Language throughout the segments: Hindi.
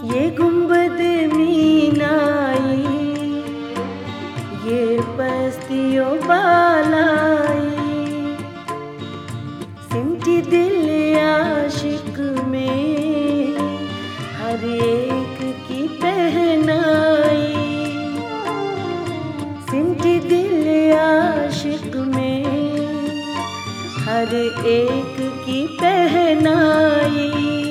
ये गुंबद मीनाई, ये पस्तियों बालाई, सिमटी दिल आशिक में हर एक की पहनाई, सिमटी दिल आशिक में हर एक की पहनाई।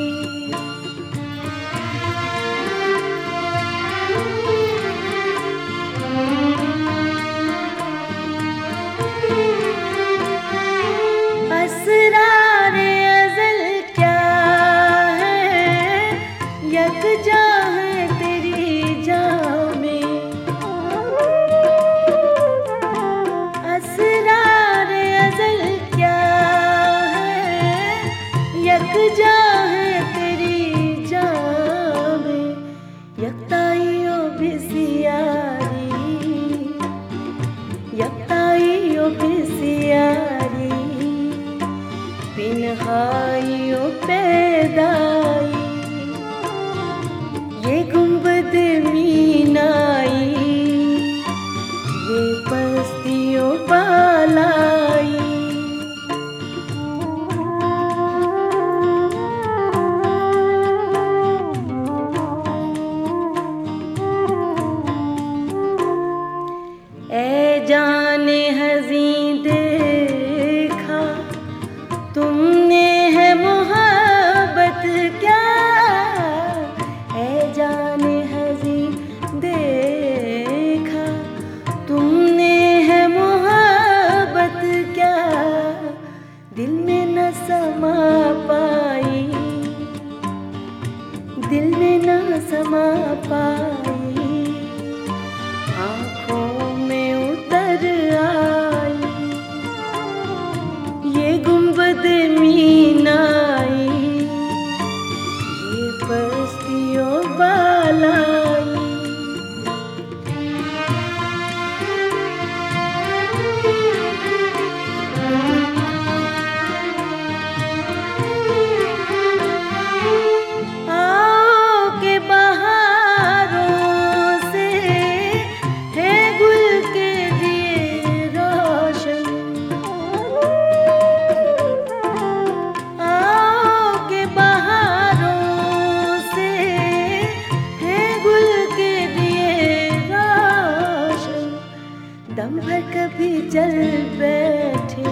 असरारे अज़ल क्या है, यकजा है तेरी जान में। असरारे अज़ल क्या है, यकजा है तेरी जान में। यकताई ओ बिसियारी, यकताई ओ बिसियारी, पिनहाइयों पैदाई, ये गुंबद मीनाई, ये पस्तियों बालाई। ऐ जाने हज़ीं देखा तुमने है मोहब्बत क्या, ऐ जाने हज़ीं देखा तुमने है मोहब्बत क्या। दिल में न समा पाई, दिल में न समा पाई, आँखों में उतर आई, ये गुंबद मीनाई, ये पस्तियों बालाई। आओ के बहारों से है गुल के दिए रोशन, दम भर कभी चल बैठे,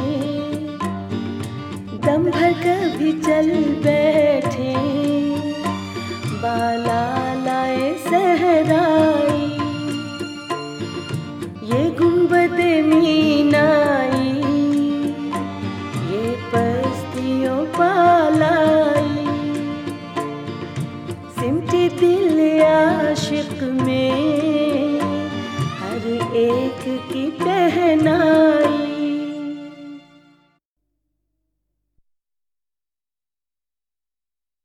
दम भर कभी चल बैठे, बाला लाए सहराई, ये गुंबद मीनाई, ये पस्तियों बालाई, सिमटी दिल आशिक में हर एक की पहनाई।